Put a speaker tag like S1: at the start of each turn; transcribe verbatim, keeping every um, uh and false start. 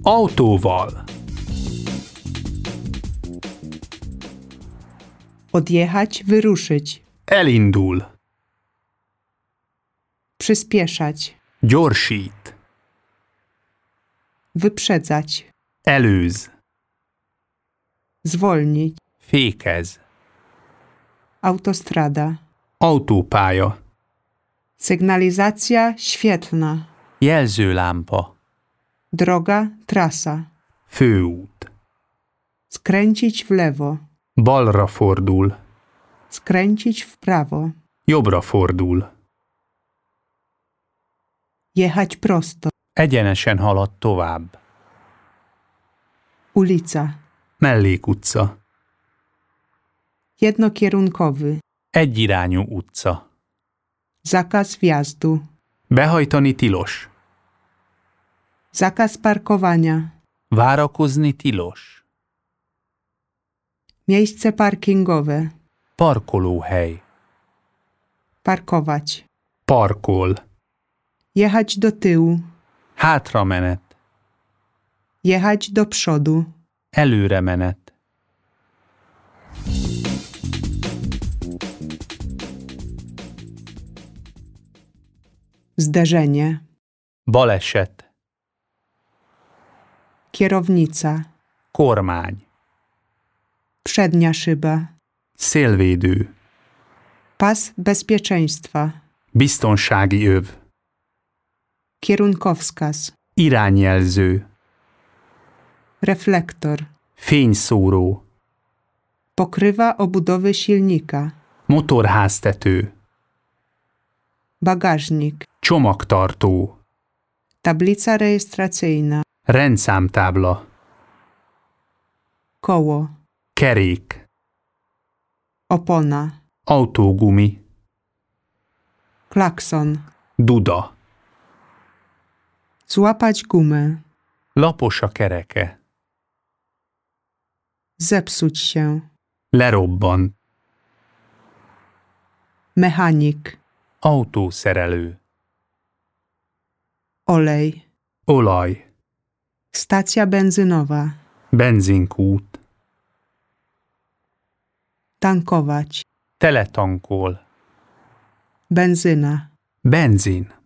S1: Autóval.
S2: Odjechać, wyruszyć.
S1: Elindul.
S2: Przyspieszać.
S1: Gyorsít.
S2: Wyprzedzać.
S1: Előz.
S2: Zwolnić.
S1: Fékez.
S2: Autostrada.
S1: Autópálya.
S2: Sygnalizacja świetlna.
S1: Jelzőlámpa.
S2: Droga, trasa.
S1: Főút.
S2: Skręcić w lewo.
S1: Balra fordul.
S2: Skręcić w prawo.
S1: Jobbra fordul.
S2: Jechać prosto.
S1: Egyenesen halad tovább.
S2: Ulica.
S1: Mellékutca.
S2: Jednokierunkowy.
S1: Egyirányú utca.
S2: Zakaz wjazdu.
S1: Behajtani tilos.
S2: Zakaz parkowania.
S1: Várakozni tilos.
S2: Miejsce parkingowe.
S1: Parkolóhely.
S2: Parkować.
S1: Parkol.
S2: Jechać do tyłu.
S1: Hátramenet.
S2: Jechać do przodu.
S1: Előremenet.
S2: Zderzenie.
S1: Baleset.
S2: Kierownica.
S1: Kormány.
S2: Przednia szyba.
S1: Szélvédő.
S2: Pas bezpieczeństwa.
S1: Biztonsági öv.
S2: Kierunkowskaz.
S1: Irányjelző.
S2: Reflektor.
S1: Fényszóró.
S2: Pokrywa obudowy silnika.
S1: Motorháztető.
S2: Bagażnik.
S1: Csomagtartó.
S2: Tablica rejestracyjna.
S1: Rendszámtábla.
S2: Koło.
S1: Kerék.
S2: Opona.
S1: Autógumi.
S2: Klakson.
S1: Duda.
S2: Złapać gumę.
S1: Lapos a kereke.
S2: Zepsuć się.
S1: Lerobban.
S2: Mechanik.
S1: Autószerelő.
S2: Olej.
S1: Olaj.
S2: Stacja benzynowa.
S1: Benzinkút.
S2: Tankować.
S1: Teletankol.
S2: Benzyna.
S1: Benzin.